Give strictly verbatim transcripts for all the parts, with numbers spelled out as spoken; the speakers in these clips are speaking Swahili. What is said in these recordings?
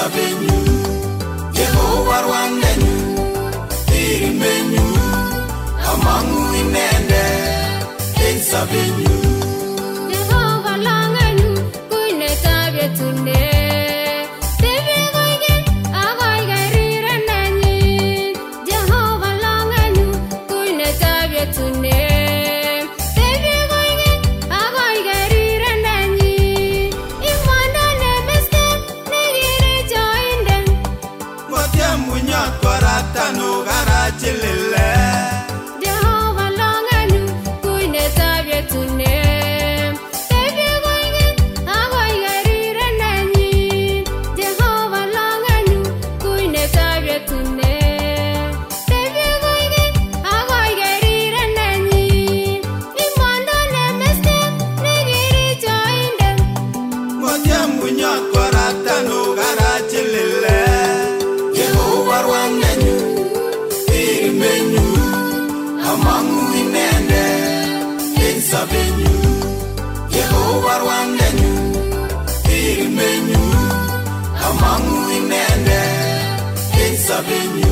sabenyu Jehovah rwandenyu irimenyu amangu inende en sabenyu Jehovah langenyu kuine tabetune Tebi goige agai garirenenyi Jehovah langenyu kuine tabetune Tebi goige agai garirenenyi Imanda nemeske negiri joinde Motia munyot koratano garachilile Jehovah langenyu kuine tabetune Tebi goige agai garirenenyi Jehovah langenyu kuine tabetune Tebi goige agai garirenenyi Imanda nemeske negiri joinde Motia munyot koratano garachilile Jehovah rwandenyu irimenyu amangu inende en sabenyu Jehovah rwandenyu irimenyu amangu inende en sabenyu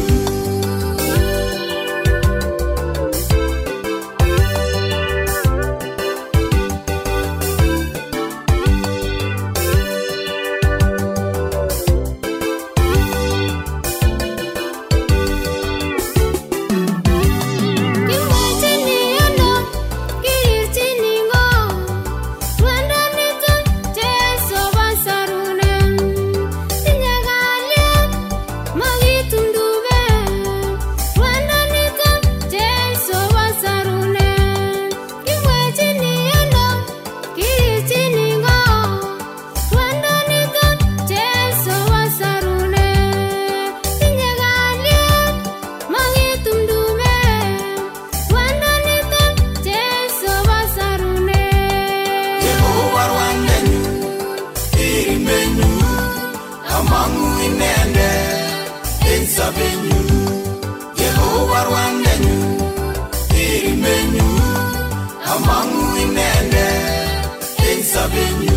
Kimwechini yono kirirchini ngo Rwandanito Jesu basarune Tinye kalyet magitumdube Rwandanito Jesu basarune Kimwechini yono kirirchini ngo Rwandanito Jesu basarune Tinye kalyet magitumdube Rwandanito Jesu basarune Jehovah rwandenyu irimenyu amangu inende en sabenyu Jehovah rwandenyu irimenyu amangu inende en sabenyu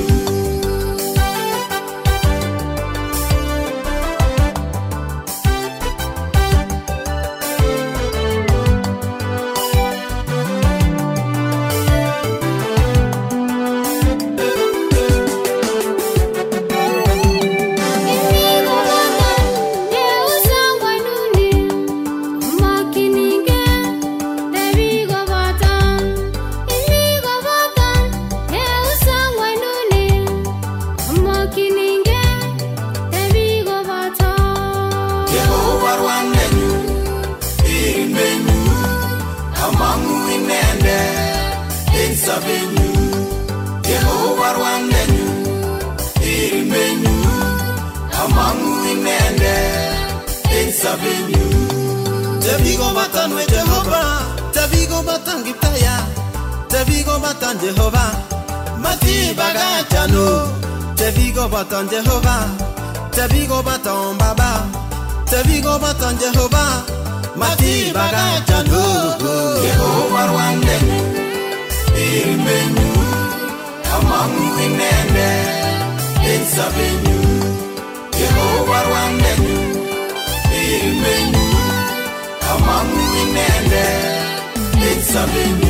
Imigo bata Yeusa wanuni Makininge Tebigo bata Imigo bata Yeusa wanuni Makininge Tebigo bata Jehovah rwandenyu irimenyu amangu inende en sabenyu Jehovah rwandenyu irimenyu amangu inende en sabenyu Tebigo batan we Jehovah Tebigo batan gitaya Tebigo batan Jehovah Mati bagachano Tebigo batan Jehovah Tebigo batan baba Tebigo batan Jehovah Mati bagachano Jehovah rwandenyu irimenyu amangu inende en sabenyu Jehovah rwandenyu irimenyu amangu inende en sabenyu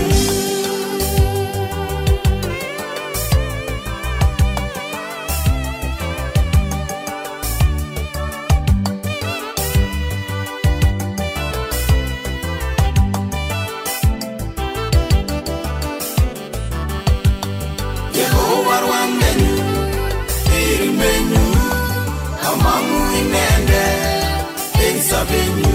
Jehovah rwandenyu irimenyu amangu inende en sabenyu